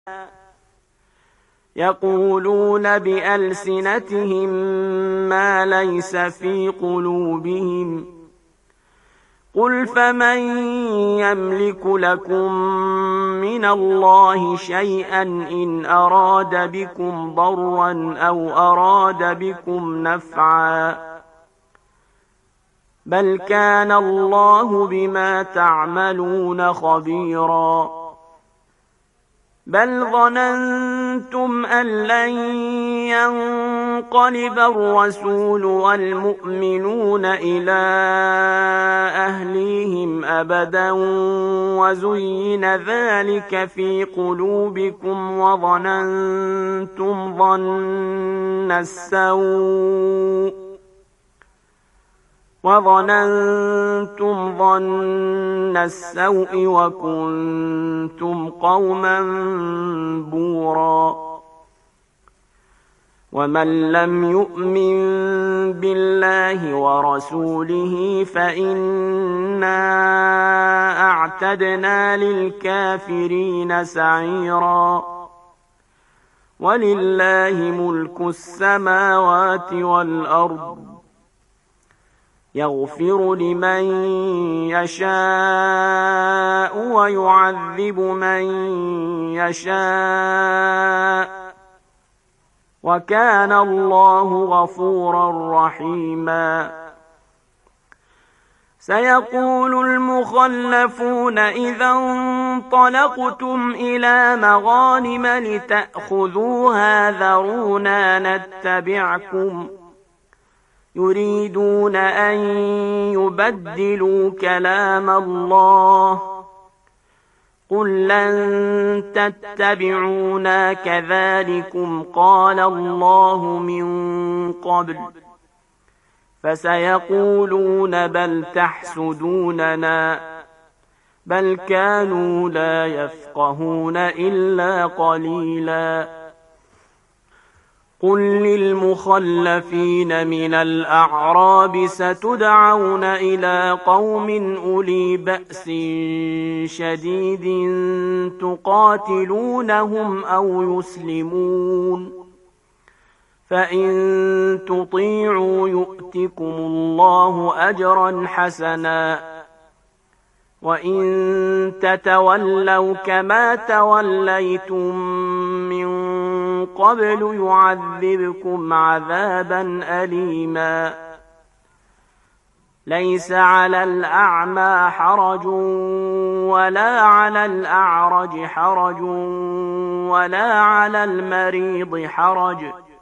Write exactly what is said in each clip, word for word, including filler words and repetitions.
يقولون بألسنتهم ما ليس في قلوبهم قل فمن يملك لكم من الله شيئا إن أراد بكم ضرا أو أراد بكم نفعا بل كان الله بما تعملون خبيرا بل ظننتم أن لن ينقلب الرسول والمؤمنون إلى أهليهم أبدا وزين ذلك في قلوبكم وظننتم ظن السوء وظننتم ظن السوء وكنتم قوما بورا ومن لم يؤمن بالله ورسوله فإنا أعتدنا للكافرين سعيرا ولله ملك السماوات والأرض يغفر لمن يشاء ويعذب من يشاء وكان الله غفورا رحيما سيقول المخلفون إذا انطلقتم إلى مغانم لتأخذوها ذرونا نتبعكم يريدون أن يبدلوا كلام الله قل لن تتبعونا كذلكم قال الله من قبل فسيقولون بل تحسدوننا بل كانوا لا يفقهون إلا قليلا قل للمخلفين من الأعراب ستدعون إلى قوم أولي بأس شديد تقاتلونهم أو يسلمون فإن تطيعوا يؤتكم الله أجرا حسنا وإن تتولوا كما توليتم من قبل يعذبكم عذابا أليما ليس على الأعمى حرج ولا على الأعرج حرج ولا على المريض حرج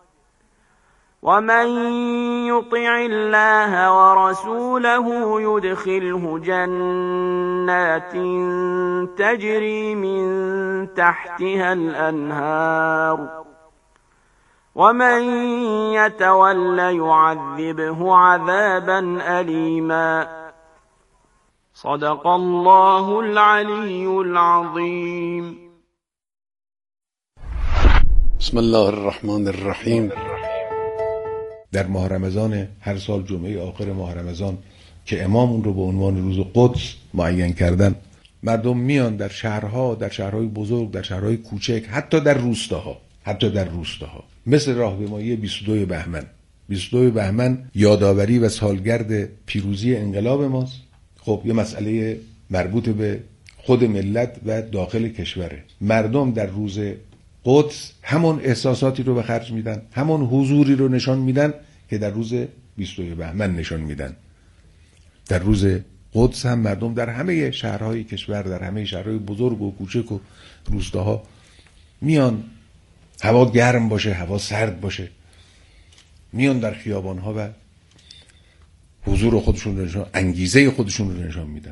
ومن يطع الله ورسوله يدخله جنات تجري من تحتها الأنهار ومن يتول يعذبه عذابا أليما صدق الله العلي العظيم. بسم الله الرحمن الرحیم. در ماه رمضان هر سال جمعه آخر ماه رمضان که امام اون رو به عنوان روز قدس معین کردن، مردم میان در شهرها، در شهرهای بزرگ، در شهرهای کوچک، حتی در روستاها حتی در روستاها مثل راهپیمایی بیست و دو بهمن. بیست و دو بهمن یادآوری و سالگرد پیروزی انقلاب ماست. خب یه مسئله مربوط به خود ملت و داخل کشوره. مردم در روز قدس همون احساساتی رو به خرج میدن، همون حضوری رو نشان میدن که در روز بیست و دو بهمن نشان میدن. در روز قدس هم مردم در همه شهرهای کشور، در همه شهرهای بزرگ و کوچک و روستاها میان، هوا گرم باشه، هوا سرد باشه، میان در خیابانها و حضور خودشون رو نشان، انگیزه خودشون رو نشان میدن.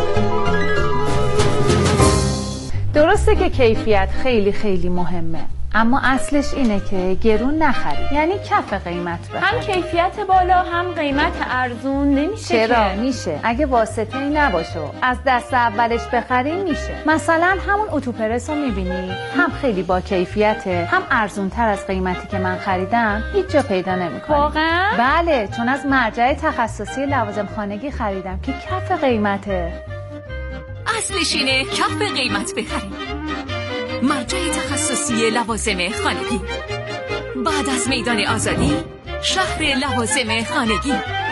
درسته که کیفیت خیلی خیلی مهمه، اما اصلش اینه که گرون نخرید، یعنی کف قیمت بخرید. هم کیفیت بالا هم قیمت ارزون نمیشه. چرا که؟ میشه. اگه واسطه‌ای نباشه از دست اولش بخریم میشه. مثلا همون اتوپرس رو میبینی، هم خیلی با کیفیته، هم ارزون تر از قیمتی که من خریدم هیچ جا پیدا نمی‌کنی. واقعا؟ بله، چون از مرجع تخصصی لوازم خانگی خریدم که کف قیمته. اصلش اینه کف قیمت بخریم. مرجع تخصصی لوازم خانگی، بعد از میدان آزادی، شهر لوازم خانگی.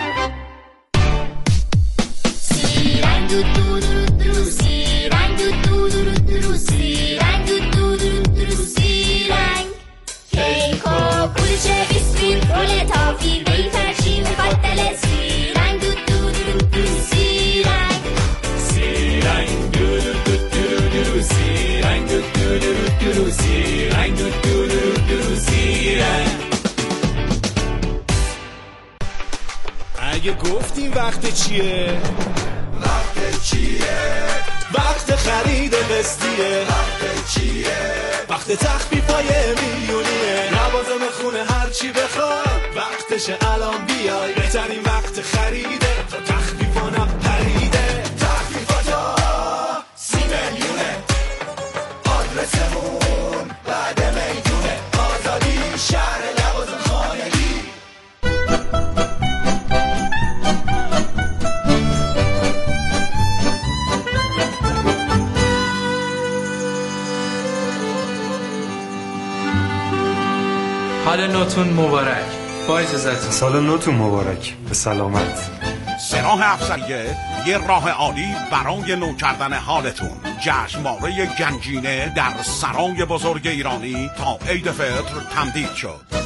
سی رنگ دو دو دو سی رنگ دو دو دو سی رنگ دو دو دو سی رنگ کیک و کلچه بیسکویت رول تافی ویفر شیر مفضل سی رنگ دو دو دو سی رنگ سی رنگ دو دو دو دو سی رنگ دو دو دو سی رنگ دو دو دو سی رنگ. اگه گفتیم وقت چیه؟ وقت چیه؟ وقت خرید قسطیه. وقت چیه؟ وقت تخفیفای میلیونیه. لوازم خونه هر چی بخوای وقتشه الان بیای. بهترین وقت خریده تا تخفیفانم پریده. تخفیفاتا سی میلیونه. آدرسمون بعد میدونه. آزادی شهر لوازم خانگی. حال نوتون مبارک. با اجازهتون. سال نوتون مبارک. به سلامت. سراح افسریه یه راه عالی برای نو کردن حالتون. جشنواره گنجینه در سرای بزرگ ایرانی تا عید فطر تمدید شد.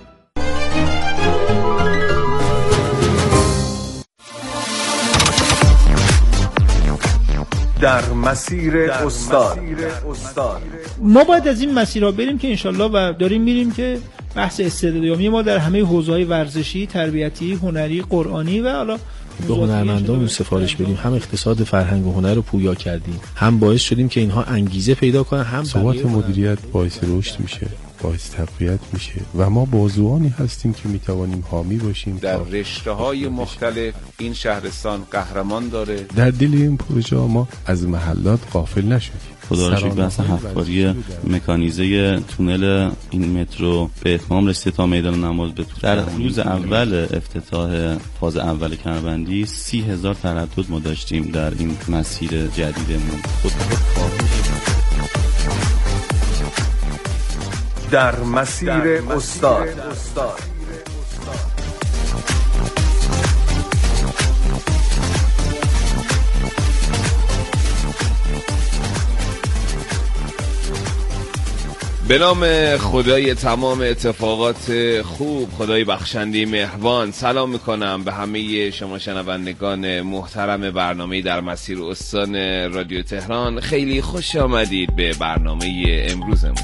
در مسیر استاد. ما باید از این مسیر را بریم که انشالله و داریم میریم که بحث استعدادیابی ما در همه حوزه‌های ورزشی، تربیتی، هنری، قرآنی و حالا به هنرمندان سفارش بدیم. هم اقتصاد فرهنگ و هنر رو پویا کردیم، هم باعث شدیم که اینها انگیزه پیدا کنن، هم ثبات مدیریت باعث رشد میشه، باعث تقویت میشه و ما بازوانی هستیم که میتوانیم حامی باشیم. در رشته‌های مختلف این شهرستان قهرمان داره. در دل این پروژه ما از محلات غافل نشدیم. خدا را شکر بحث هفت‌باری مکانیزه تونل این مترو به اتمام رسید تا میدان نماز بتونه. در روز اول افتتاح فاز اول کمربندی سی هزار تردد ما داشتیم در این مسیر جدیدمون. در مسیر استاد. به نام خدای تمام اتفاقات خوب، خدای بخشنده مهربان، سلام میکنم به همه شما شنوندگان محترم برنامه در مسیر استان رادیو تهران. خیلی خوش آمدید به برنامه امروزمون.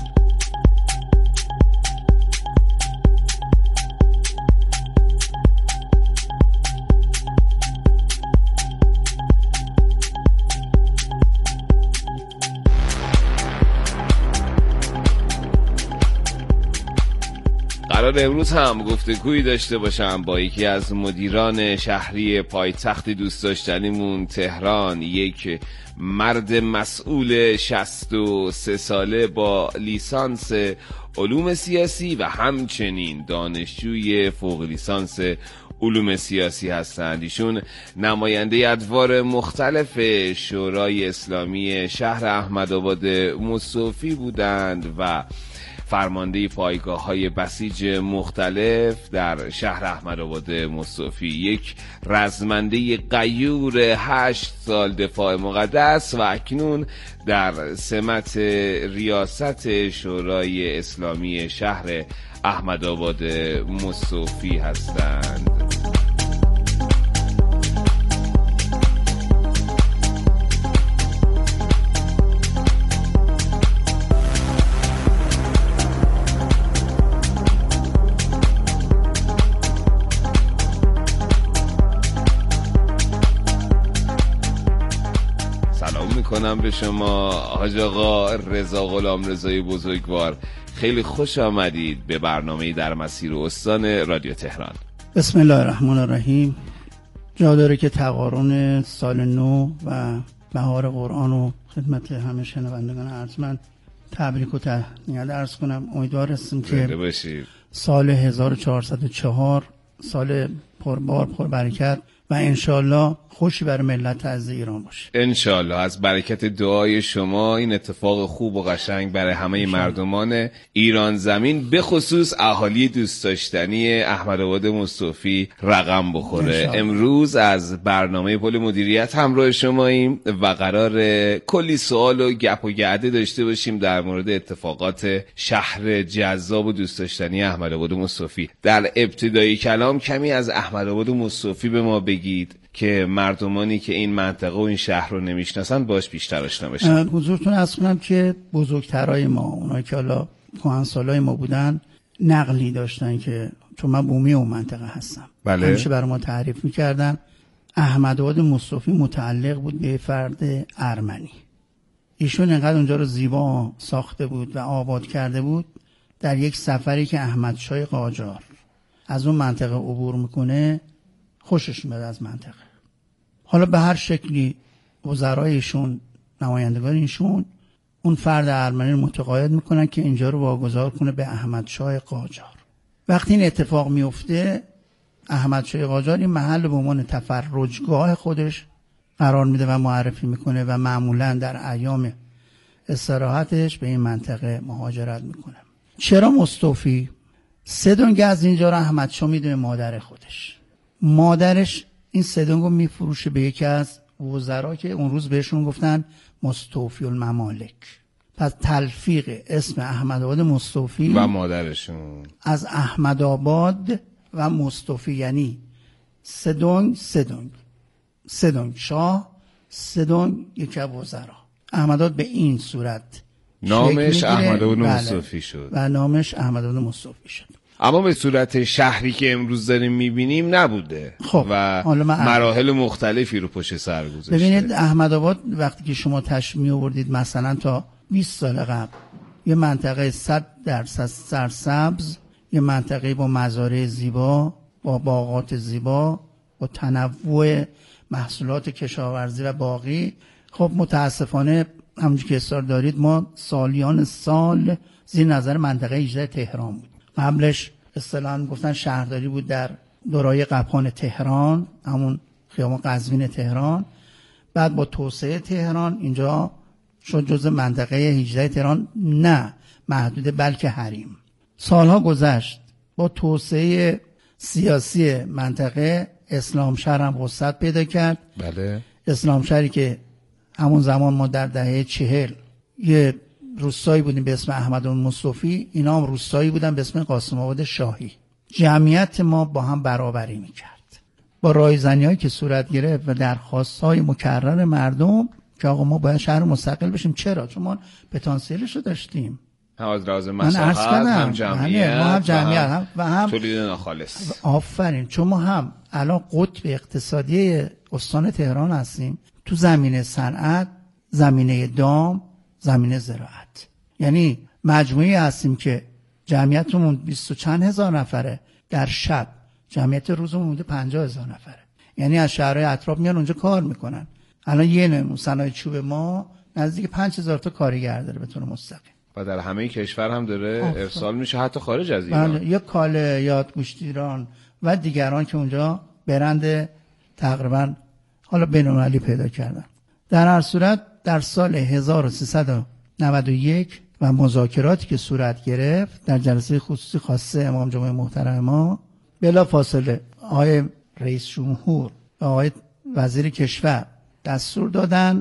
قرار امروز هم گفتگویی داشته باشم با یکی از مدیران شهری پایتخت دوست داشتنیمون تهران، یک مرد مسئول شصت و سه ساله با لیسانس علوم سیاسی و همچنین دانشجوی فوق لیسانس علوم سیاسی هستند. ایشون نماینده ادوار مختلف شورای اسلامی شهر احمدآباد مصطفی بودند و فرمانده پایگاه‌های بسیج مختلف در شهر احمدآباد مصطفی، یک رزمنده غیور هشت سال دفاع مقدس و اکنون در سمت ریاست شورای اسلامی شهر احمدآباد مصطفی هستند. کنم به شما حاج آقا رضا غلامرضایی بزرگوار. خیلی خوش آمدید به برنامه در مسیر استان رادیو تهران. بسم الله الرحمن الرحیم. جا داره که تقارن سال نو و بهار قرآن و خدمت همه شنوندگان ارجمند تبریک و تهنیت عرض کنم. امیدوار هستم که سال هزار و چهارصد و چهار سال پربار پربرکت و انشالله خوشی برای ملت عزیز ایران باشه. انشالله از برکت دعای شما این اتفاق خوب و قشنگ برای همه مردمان ایران زمین به خصوص اهالی دوست داشتنی احمدآباد مصطفی رقم بخوره. انشالله. امروز از برنامه پل مدیریت همراه شماییم و قرار کلی سوال و گپ و گرده داشته باشیم در مورد اتفاقات شهر جذاب و دوست داشتنی احمدآباد مصطفی. در ابتدای کلام کمی از احمدآباد مصطفی به ما بگید که مردمانی که این منطقه و این شهر رو نمیشناسن باش بیشتر آشنا بشن. حضورتون عرض کنم که بزرگترای ما، اونایی که حالا کهنسالای ما بودن، نقلی داشتن که چون من بومی اون منطقه هستم، بله. همیشه برای ما تعریف میکردن احمدآباد مصطفی متعلق بود به فرد ارمنی. ایشون انقدر اونجا رو زیبا ساخته بود و آباد کرده بود، در یک سفری که احمدشاه قاجار از اون منطقه عبور میکنه خوشش میاد از منطقه. حالا به هر شکلی وزرایشون، نمایندگان ایشون اون فرد ارمنی رو متقاعد میکنن که اینجا رو واگذار کنه به احمدشاه قاجار. وقتی این اتفاق میفته احمدشاه قاجار این محل به عنوان تفرجگاه خودش قرار میده و معرفی میکنه و معمولا در ایام استراحتش به این منطقه مهاجرت میکنه. چرا مصطفی؟ سه دنگ از اینجا رو احمدشاه میده مادر خودش. مادرش این سدنگو میفروشه به یکی از وزرا که اون روز بهشون گفتن مستوفی الممالک. پس تلفیق اسم احمدآباد مصطفی و مادرشون از احمدآباد و مصطفی، یعنی سدنگ سدنگ سدنگ شاه، سدنگ یکی از وزرا. احمدآباد به این صورت نامش احمدآباد مصطفی شد و نامش احمدآباد مصطفی شد. اما به صورت شهری که امروز داریم میبینیم نبوده. خب و مراحل مختلفی رو پشت سر گذاشته. ببینید احمدآباد وقتی که شما تشریح می آوردید مثلا تا بیست سال قبل یه منطقه صد درصد سرسبز، یه منطقه با مزارع زیبا، با باغات زیبا، با تنوع محصولات کشاورزی و باغی. خب متاسفانه همونجوری که اصرار دارید ما سالیان سال زیر نظر منطقه هجده تهران بود. قبلش اصطلاحاً گفتن شهرداری بود در دورای قبخان تهران، همون خیابان قزوین تهران. بعد با توسعه تهران اینجا شد جزء منطقه هجده تهران، نه محدود بلکه حریم. سالها گذشت، با توسعه سیاسی منطقه اسلام شهر هم وسعت پیدا کرد. بله. اسلام شهری که همون زمان ما در دهه چهل یه روستایی بودیم به اسم احمدآباد مصطفی، اینا هم روستایی بودن به اسم قاسم آباد شاهی. جمعیت ما با هم برابری میکرد. با رایزنی‌هایی که صورت گرفت و درخواست‌های مکرر مردم که آقا ما باید شهر مستقل بشیم. چرا؟ چون ما پتانسیلش رو داشتیم، هم از لحاظ مساحت، هم جمعیت، ما هم جمعیت هم و هم تولید ناخالص. آفرین. چون ما هم الان قطب اقتصادی استان تهران هستیم، تو زمینه صنعت، زمینه دام، زمینه زراعت. یعنی مجموعی هستیم که جمعیتمون بیست و چند هزار نفره، در شب جمعیت روزمون بوده پنجاه هزار نفره. یعنی از شهرهای اطراف میان اونجا کار میکنن. الان یه نمونه صنایع چوب ما نزدیک پنج هزار تا کارگر داره به طور مستقیم و در همه کشور هم داره آفر. ارسال میشه، حتی خارج از ایران. بله. یک کاله یادگوشت ایران و دیگران که اونجا برند تقریبا حالا بین‌المللی پیدا کردن. در هر صورت در سال هزار و سیصد و نود و یک و مذاکراتی که صورت گرفت در جلسه خصوصی خاصه امام جمعه محترم ما، بلا فاصله آقای رئیس جمهور و آقای وزیر کشور دستور دادن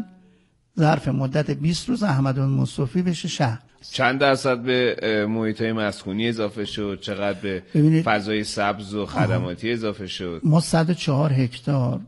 ظرف مدت بیست روز احمدآباد مصطفی بشه شهر. چند درصد به محیط‌های مسکونی اضافه شد؟ چقدر به فضای سبز و خدماتی آه. اضافه شد؟ ما صد و چهار هکتار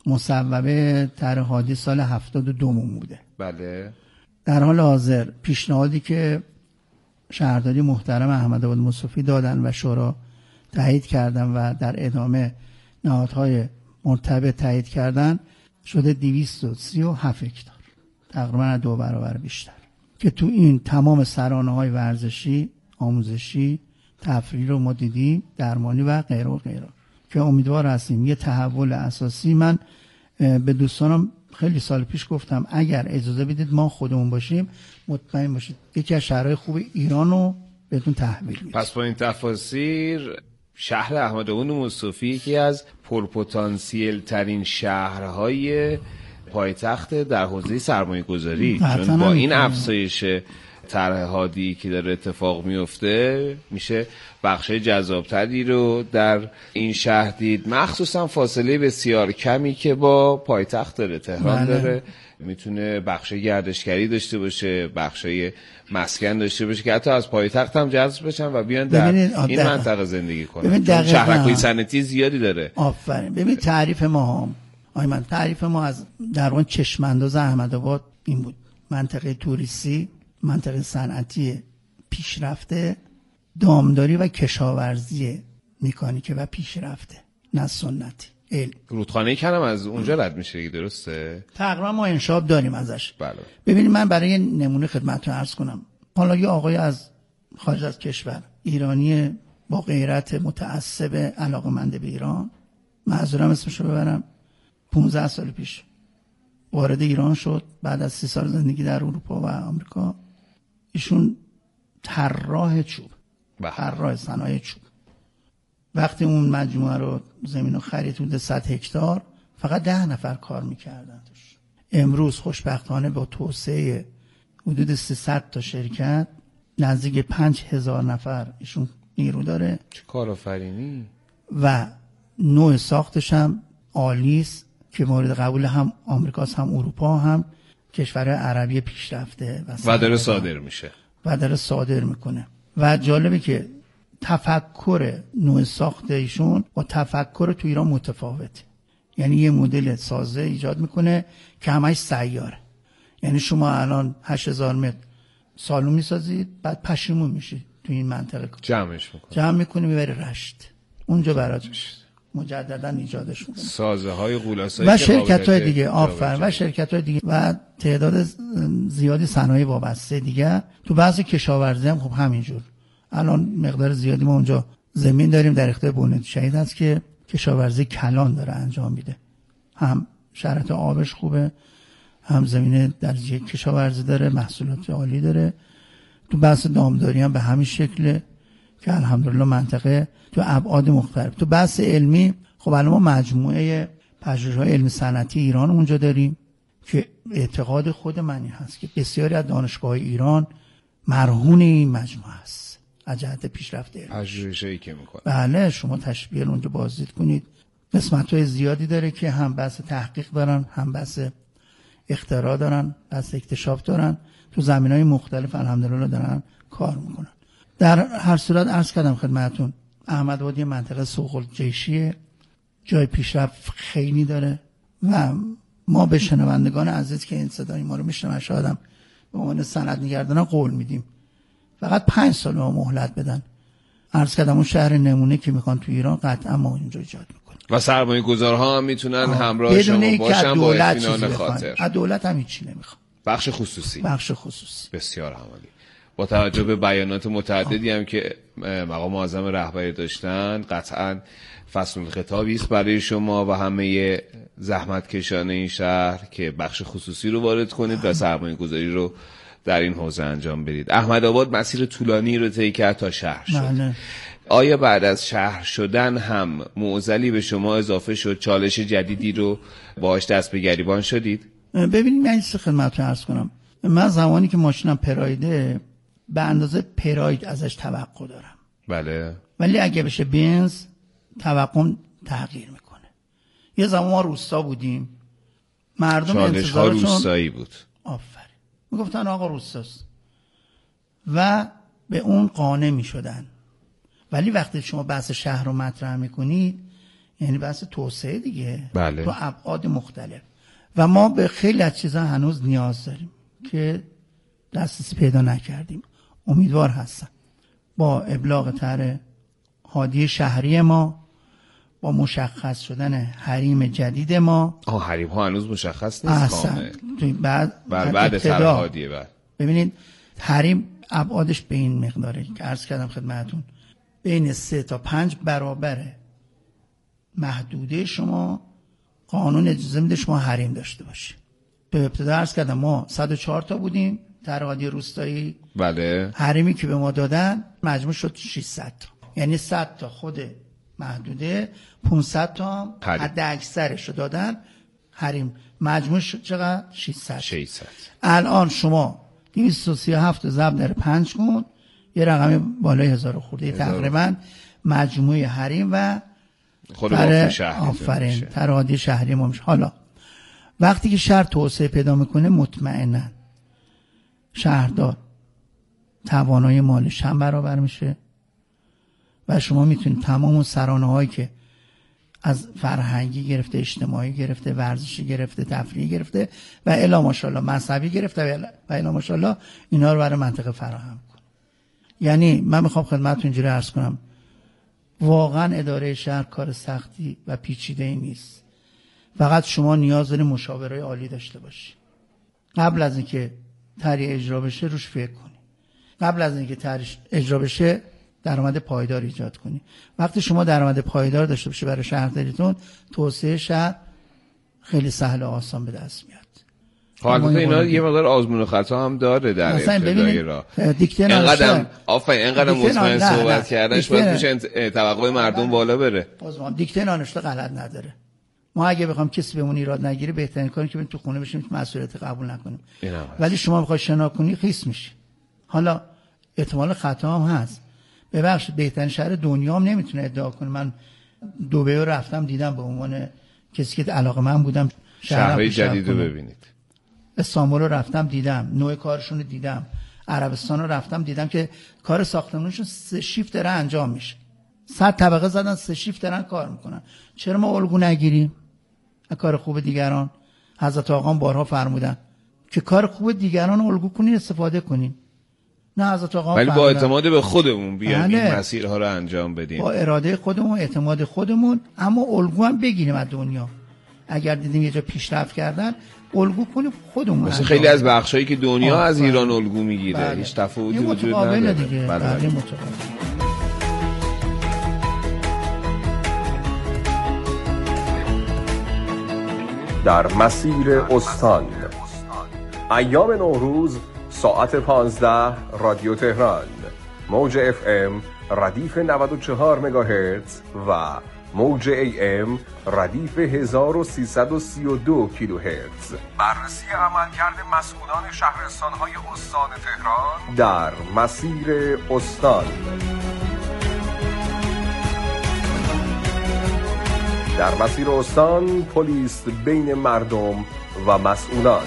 مصوبه طرح هادی سال هفتاد و دو بوده. بله. در حال حاضر پیشنهادی که شهرداری محترم احمدآباد مصطفی دادن و شورا تایید کردن و در ادامه نهادهای مرتبط تایید کردن شده دویست و سی و هفت هکتار، تقریبا دو برابر بیشتر، که تو این تمام سرانه‌های ورزشی، آموزشی، تفریحی رو ما دیدیم، درمانی و غیره و غیره که امیدوار هستیم یه تحول اساسی. من به دوستانم خیلی سال پیش گفتم اگر اجازه بدید ما خودمون باشیم مطمئن باشید یکی از شهرهای خوب ایران رو بهتون تحویل میدیم. پس با این تفاسیر شهر احمدآباد مصطفی یکی از پرپتانسیل ترین شهرهای پایتخت در حوزه سرمایه گذاری، چون با این افزایش طرح هادی که داره اتفاق میفته میشه بخشای جذابتری رو در این شهر دید، مخصوصا فاصله بسیار کمی که با پایتخت داره، تهران بله. داره، میتونه بخشای گردشگری داشته باشه، بخشای مسکن داشته باشه که حتی از پایتخت هم جذب بشن و بیان در این منطقه زندگی کنن، چون شهرک‌های صنعتی زیادی داره. آفرین. ببین تعریف ما هم آی من تعریف ما از در واقع چشم انداز احمدآباد این بود: منطقه توریستی، منطقه صنعتی پیشرفته، دامداری و کشاورزی مکانیکی و پیشرفته، نه سنتی. علم. رودخانه کنم از اونجا رد میشه، درسته؟ تقریبا ما انشاب داریم ازش. بله. ببینید من برای نمونه خدمتتون عرض کنم. حالا یه آقای از خارج از کشور، ایرانی با غیرت، متعصب، علاقه‌مند به ایران، معذورم اسمشو ببرم، پانزده سال پیش وارد ایران شد بعد از سی سال زندگی در اروپا و آمریکا. ایشون طراح چوب، طراح صنایع چوب. وقتی اون مجموعه رو زمین رو خرید حدود صد هکتار، فقط ده نفر کار میکردن توش. امروز خوشبختانه با توسعه حدود سیصد تا شرکت نزدیک پنج هزار نفر ایشون نیرو داره. چه کارآفرینی. و نوع ساختش هم عالیست که مورد قبول هم آمریکاست هم اروپا هم کشورهای عربی پیشرفته و, و داره صادر میشه و داره صادر میکنه. و جالبه که تفکر نوع ساخت ایشون با تفکر تو ایران متفاوته. یعنی یه مدل سازه ایجاد میکنه که همش سیاره. یعنی شما الان هشت هزار متر سالن میسازید، بعد پشیمون میشید تو این منطقه جمعش میکنه جمع میکنه میبری رشت، اونجا برات مجددا ایجادش میکنه. سازه های غولاسایی و شرکت های دیگه آفر و شرکت های دیگه و تعداد زیادی صنایع وابسته دیگه. تو بعضی کشاورزی هم خب همینجور. الان مقدار زیادی ما اونجا زمین داریم در اختیار بنیاد شهید هست که کشاورزی کلان داره انجام میده. هم شرایط آبش خوبه، هم زمین درجه کشاورزی داره، محصولات عالی داره. تو بحث دامداری هم به همین شکله که الحمدلله منطقه تو ابعاد مختلف. تو بحث علمی خب الان ما مجموعه پژوهش‌های علمی صنعتی ایران اونجا داریم که اعتقاد خود من این هست که بسیاری از دانشگاه‌های ایران مرهون این مجموعه است از جهت پیشرفت علمی. پژوهشی که میکنه. بله شما تشبیه اونجا بازدید کنید، قسمت‌های زیادی داره که هم بحث تحقیق دارن، هم بحث اختراع دارن، بحث اکتشاف دارن، تو زمینهای مختلف الحمدلله دارن کار میکنن. در هر صورت عرض کردم خدمتتون احمدآباد یه منطقه سوق الجیشیه، جای پیشرفت خیلی داره و ما به شنوندگان عزیز که این صدای ما رو میشنون شادم به عنوان سندنگردان قول میدیم فقط پنج سال ما مهلت بدن. عرض کردم اون شهر نمونه که میخوان تو ایران قطعا ما اونجا ایجاد میکنیم و سرمایه گذارها هم میتونن همراه شما باشن با اطمینان خاطر. از دولت هم هیچی نمیخوان. بخش خصوصی بخش خصوصی بسیار عمالی. با توجه به بیانات متعددی هم که مقام معظم رهبری داشتن، قطعاً فصل الخطابی است برای شما و همه زحمتکشان این شهر که بخش خصوصی رو وارد کنید و سرمایه گذاری رو در این حوزه انجام بدید. احمدآباد مسیر طولانی رو طی کرد تا شهر شد. بله. آیا بعد از شهر شدن هم معضلی به شما اضافه شد، چالش جدیدی رو باهاش دست به گریبان شدید؟ ببینید من این خدمتتون عرض کنم، من زمانی که ماشینم پرایده به اندازه پراید ازش توقع دارم. بله. ولی اگه بشه بنز توقعم تغییر میکنه. یه زمان ما روستا بودیم، مردم انتظارشون روستایی بود. آفرین. میگفتن آقا روستاست و به اون قانع میشدن. ولی وقتی شما بحث شهر رو مطرح میکنید یعنی بحث توسعه دیگه. بله. تو ابعاد مختلف و ما به خیلی از چیزا هنوز نیاز داریم که دسترسی پیدا نکردیم. امیدوار هستم با ابلاغ طرح هادی شهری ما، با مشخص شدن حریم جدید ما. آه حریم ها هنوز مشخص نیست کامل. بعد بعد بعد طرح هادیه بعد. ببینید حریم ابعادش به این مقداره که عرض کردم خدمتتون، بین سه تا پنج برابره محدوده شما قانون اجازه میده شما حریم داشته باشی. به ابتدا عرض کردم ما صد و چهار تا بودیم در عادی روستایی. بله. حریمی که به ما دادن مجموع شد ششصد تا، یعنی صد تا خود محدوده، پانصد تا حد اکثرش رو دادن حریم، مجموع شد چقدر؟ ششصد. ششصد. الان شما دویست و سی و هفت ضرب در پنج کن، یه رقم بالای هزار خورده، تقریبا مجموع حریم و خود وافد شهری آفرین ترادی شهری ما میشه. حالا وقتی که شهر توسعه پیدا میکنه مطمئنا شهردار توانایی مالش هم برابر میشه و شما میتونید تمام اون سرانه هایی که از فرهنگی گرفته، اجتماعی گرفته، ورزشی گرفته، تفریحی گرفته و الا ماشاءالله مذهبی گرفته و الا ماشاءالله اینا رو برای منطقه فراهم کنه. یعنی من میخوام خدمتتون اینجوری عرض کنم، واقعا اداره شهر کار سختی و پیچیده‌ای نیست، فقط شما نیاز دارید مشاورای عالی داشته باشی. قبل از اینکه طرح اجرا بشه روش فکر کنی، قبل از اینکه طرح اجرا بشه درآمد پایدار ایجاد کنی. وقتی شما درآمد پایدار داشته باشی برای شهرداریتون، توسعه شهر خیلی سهل و آسان به دست میاد. البته اینا یه مقدار آزمون و خطا هم داره در ابتدای راه. دیکته اینقدر آفرین اینقدر مطمئن صحبت کردنش باید میشه توقع مردم بالا بره. بازم دیکته نانشته غلط نداره. ما اگه بخوام کسی بهمون ایراد نگیره بهترین کاری که بریم تو خونه بشیم مسئولیت قبول نکنیم. ولی شما بخوای شنا کنی خیس میشی. حالا احتمال خطا هم هست. ببخشید بهترین شهر دنیا هم نمیتونه ادعا کنه من دبی رو رفتم دیدم به عنوان کسی که علاقه‌مند بودم شهرهای جدید رو ببینید. استانبول رو رفتم دیدم، نوع کارشون رو دیدم، عربستان رو رفتم دیدم که کار ساختمانشون سه شیفت داره انجام میشه. صد طبقه زدن سه شیفت دارن کار میکنن. چرا ما الگو نگیریم؟ کار خوب دیگران. حضرت آقا بارها فرمودن که کار خوب دیگران رو الگو کنین، استفاده کنین. نه حضرت آقا ولی با اعتماد به خودمون بیایم این مسیرها رو انجام بدیم. با اراده خودمون، اعتماد خودمون، اما الگو هم بگیریم از دنیا. اگر دیدیم یه جا پیشرفت کردن الگو کنیم خودمون. مثل خیلی از بخشایی که دنیا از ایران الگو میگیره، هیچ تفاوتی وجود نداره. دیگه. بله بله. در مسیر استان ایام نوروز ساعت پانزده رادیو تهران موج اف ام ردیف نود و چهار مگاهرتز و موج ای ام ردیف هزار و سیصد و سی و دو کیلوهرتز. بررسی عملکرد مسئولان شهرستان‌های استان تهران در مسیر استان. در مسیر استان پلیس بین مردم و مسئولان.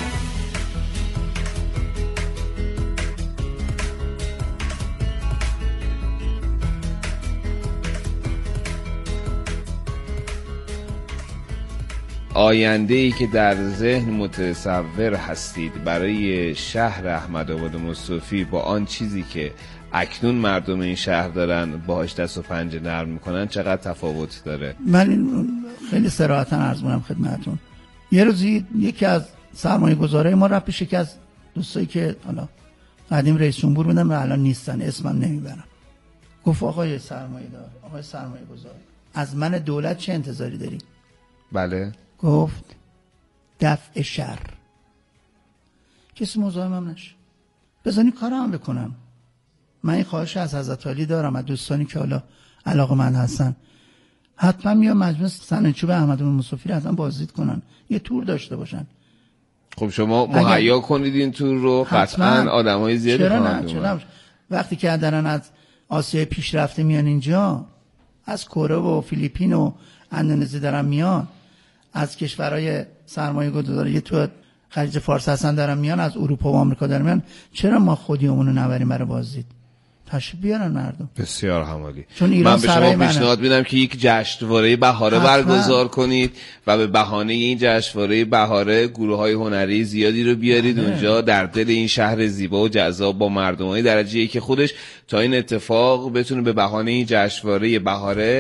آینده‌ای که در ذهن متصور هستید برای شهر احمدآباد مصطفی با آن چیزی که اکنون مردم این شهر دارن باهاش دست و پنجه نرم میکنن چقدر تفاوت داره؟ من خیلی صراحتاً عرض می‌کنم خدمتتون. یه روزی یکی از سرمایه‌گذارای ما رفت پیش یکی از دوستایی که حالا قدیم رئیس جمهور بودن و الان نیستن، اسمم نمیبرم. گفت آقای سرمایه‌دار، آقای سرمایه‌گذار، از من دولت چه انتظاری داری؟ بله. گفت دفع شر. کسی مزاحمم نشه، بزنی کارم بکنم. من این خواهش از حضرت علی دارم، از دوستانی که حالا علاقه‌مند هستن، حتما میام مجلس سنچوب احمدآباد مصطفی رو اصلا بازدید کنن، یه تور داشته باشن. خب شما مهیا کنید این تور رو، قطعا آدمای زیادی خواهند اومد. وقتی که دارن از آسیای پیشرفته میان اینجا، از کره و فیلیپین و اندونزی دارن میان، از کشورهای سرمایه‌گذاری تو خلیج فارس هستن دارن میان، از اروپا و آمریکا دارن میان، چرا ما خودیمون رو نبریم برای بازدید؟ تشریف بیارن مردم. بسیار همالی. من به شما پیشنهاد میدم که یک جشنواره بهاره برگزار کنید و به بهانه این جشنواره بهاره گروه‌های هنری زیادی رو بیارید آه. اونجا در دل این شهر زیبا و جذاب با مردمای درجه‌ای که خودش تا این اتفاق بتونه به بهانه این جشنواره بهاره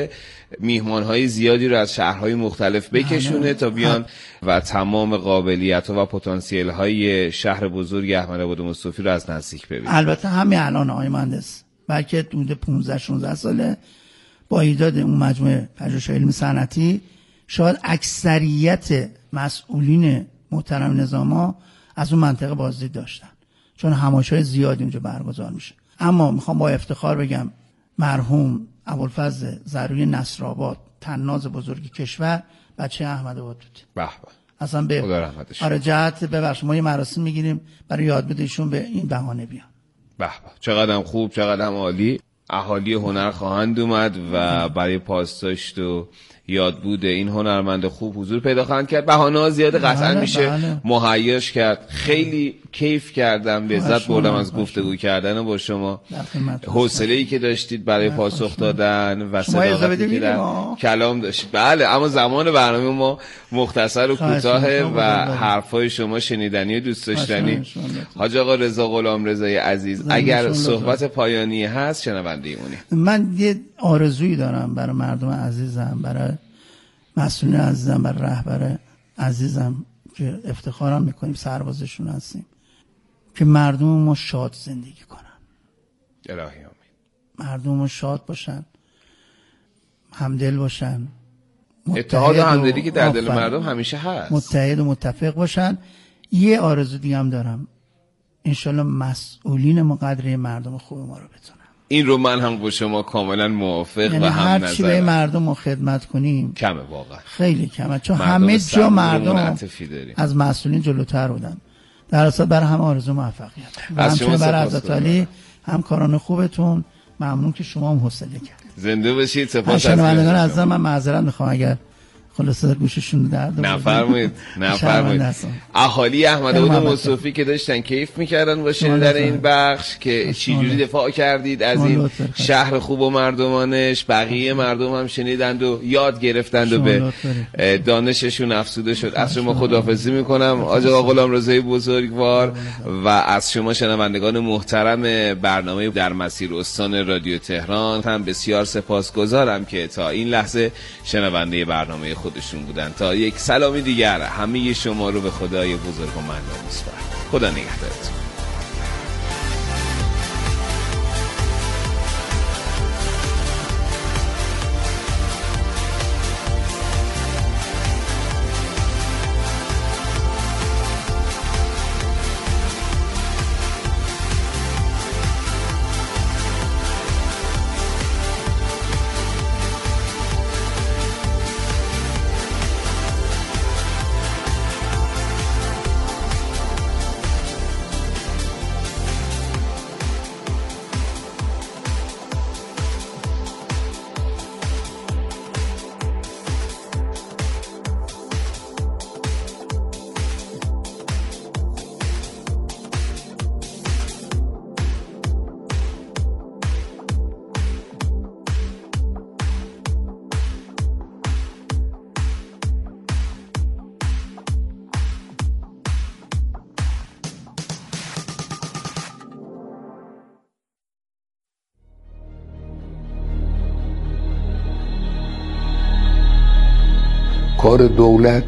میهمانهای زیادی رو از شهرهای مختلف بکشونه تا بیان و تمام قابلیت و پتانسیل های شهر بزرگ احمدآباد مصطفی رو از نزدیک ببینیم. البته همین الان آقای مهندس بلکه حدود پانزده شانزده ساله با ایجاد اون مجموعه پژوهش علمی صنعتی شاید اکثریت مسئولین محترم نظاما از اون منطقه بازدید داشتن، چون همایش‌های زیادی اونجا برگزار میشه. اما میخوام با افتخار بگم مرحوم ابوالفضل ضروری نصرآباد، طناز بزرگ کشور، بچه احمدآباد بود. به به. اصلا به خدا رحمتش. آره جهت ببخش ما یه مراسم میگیریم برای یادبود ایشون به این بهانه بیان. به به. چقدر خوب، چقدر عالی. اهالی هنر خواهند اومد و برای پاسداشت و یادبود این هنرمند خوب حضور پیدا خواهند کرد. بهانه‌ها زیاد قطعا بله، میشه بله. مهیاش کرد. خیلی کیف کردم، لذت بردم از گفتگو کردن با شما. حوصله‌ای که داشتید برای پاسخ دادن و صداقتی که در کلام داشتید. بله، اما زمان برنامه ما مختصر و کوتاهه و حرفای شما شنیدنی و دوست داشتنی. حاج آقا رضا غلامرضای عزیز، اگر صحبت پایانی هست شنونده ایمونی. من یه آرزویی دارم برای مردم عزیزم، برای مسئولین عزیزم، برای رهبر عزیزم که افتخارم میکنیم سربازشون هستیم، که مردم ما شاد زندگی کنن. الهی آمین. مردم ما شاد باشن، همدل باشن، اتحاد و همدلی که در دل مردم همیشه هست، متحد و متفق باشن. یه آرزو دیگه هم دارم، انشالله مسئولین ما قدر مردم خوب ما رو بدونن. این رو من هم با شما کاملا موافق یعنی و هم هر چی به مردم ما خدمت کنیم کمه، واقعا خیلی کمه، چون همه جا مردم از مسئولین جلوتر بودن. در اصل برای همه آرزو موفقیت. همچنین برای حضرت علی همکاران خوبتون ممنون که شما هم حوصله کرد. زنده باشید. سپاس از شنوندگان عزیز. من معذرت میخوام اگر خلاصه گوششون درد نفرمایید نفرمایید. اهالی احمدآباد مصطفی که داشتن کیف میکردن با شنیدن این بخش که چجوری دفاع کردید از این شهر خوب و مردمانش، بقیه مردم هم شنیدند و یاد گرفتند و به دانششون افزوده شد. از شما خداحافظی میکنم حاج آقا غلامرضای بزرگوار و از شما شنوندگان محترم برنامه در مسیر استان رادیو تهران هم بسیار سپاسگزارم که تا این لحظه شنونده برنامه خودشون بودن. تا یک سلامی دیگر همه شما رو به خدای بزرگ و منان میسپارم. خدا نگهدارتون. کار دولت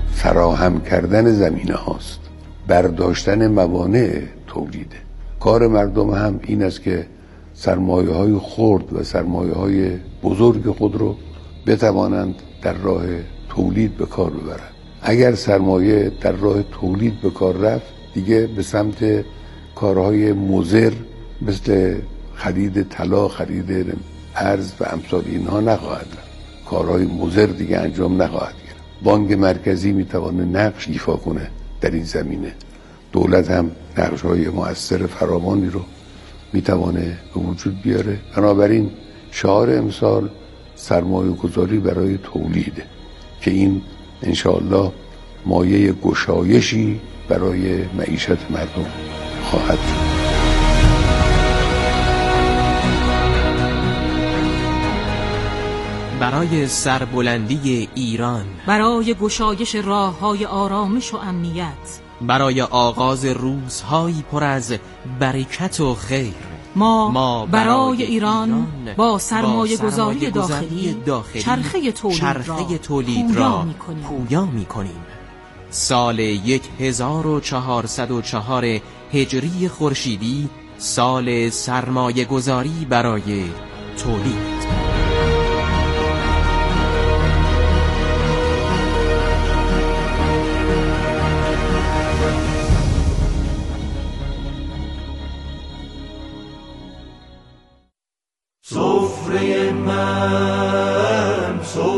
فراهم کردن زمینه هاست، برداشتن موانع تولیده. کار مردم هم این است که سرمایه های خرد و سرمایه های بزرگ خود رو بتوانند در راه تولید به کار ببرند. اگر سرمایه در راه تولید به کار رفت، دیگه به سمت کارهای مضر مثل خرید طلا، خرید ارز و امثال اینها نخواهد رفت. کارهای مضر دیگه انجام نخواهد گرفت. بانک مرکزی میتونه نقش ایفا کنه در این زمینه. دولت هم نقش‌های مؤثر فراوانی رو میتونه به وجود بیاره. بنابراین شعار امسال سرمایه گذاری برای تولیده که این انشاءالله مایه گشایشی برای معیشت مردم خواهد شد. برای سربلندی ایران، برای گشایش راه‌های آرامش و امنیت، برای آغاز روزهایی پر از برکت و خیر، ما, ما برای ایران, ایران با سرمایه با گذاری داخلی, داخلی چرخه تولید چرخه را, تولید پویا را می کنیم. پویا می کنیم. سال هزار و چهارصد و چهار هجری خورشیدی سال سرمایه گذاری برای تولید.